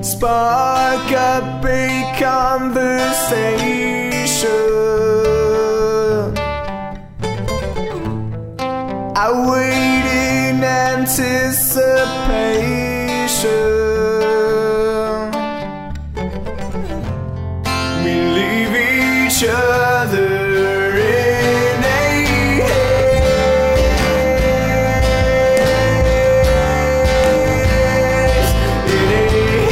spark up a conversation. I wait in anticipation. We leave each other in a haze, in a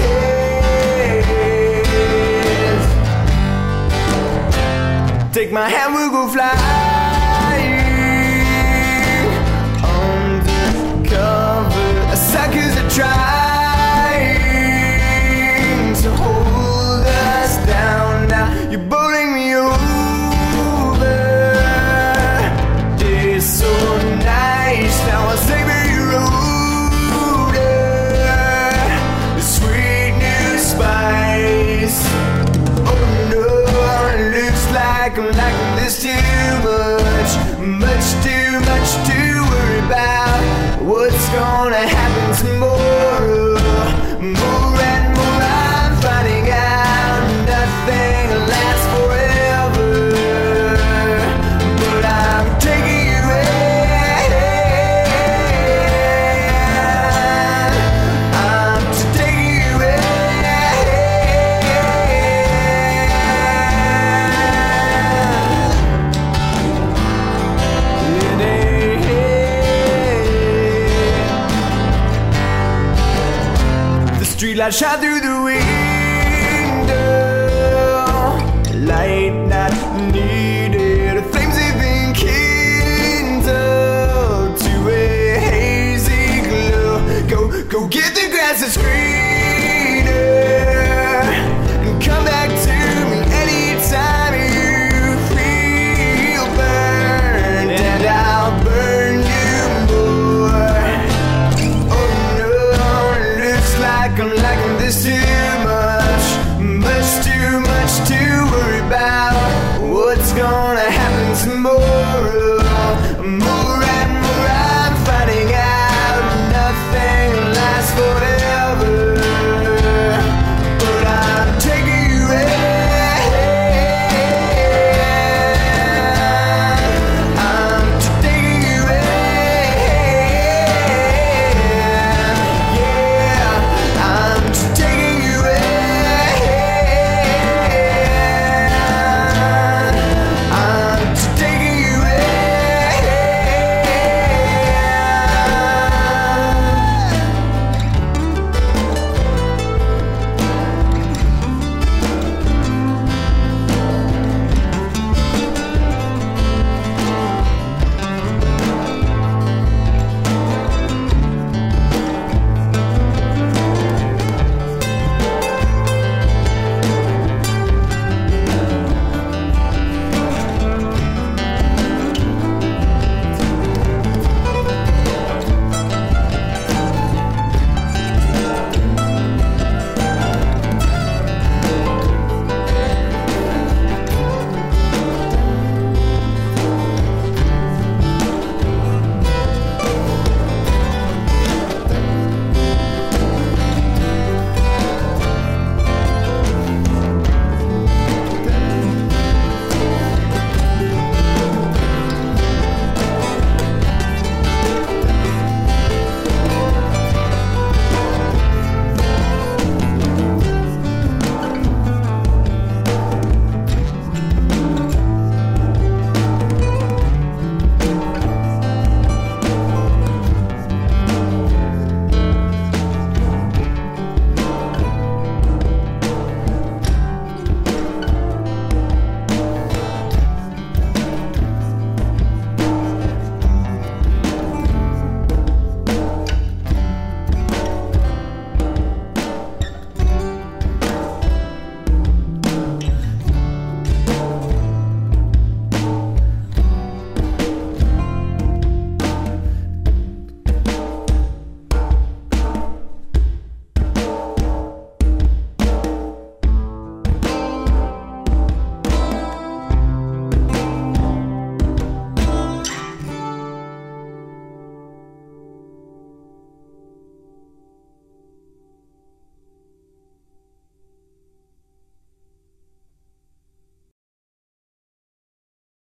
haze. Take my hand, we'll go flying undercover. Suckers are trying to hold us down. Now you're bowling me over. It's so nice. Now I'll save you older. The sweet new spice. Oh no, it looks like I'm liking this too much. Much too much to worry about. What's gonna happen tomorrow? More and more I'm finding out. Nothing lasts forever, but I'm taking you in. I'm taking you in. Streetlight shine through the window. Light not needed. Flames have been kindled to a hazy glow. Go get the grass and scream.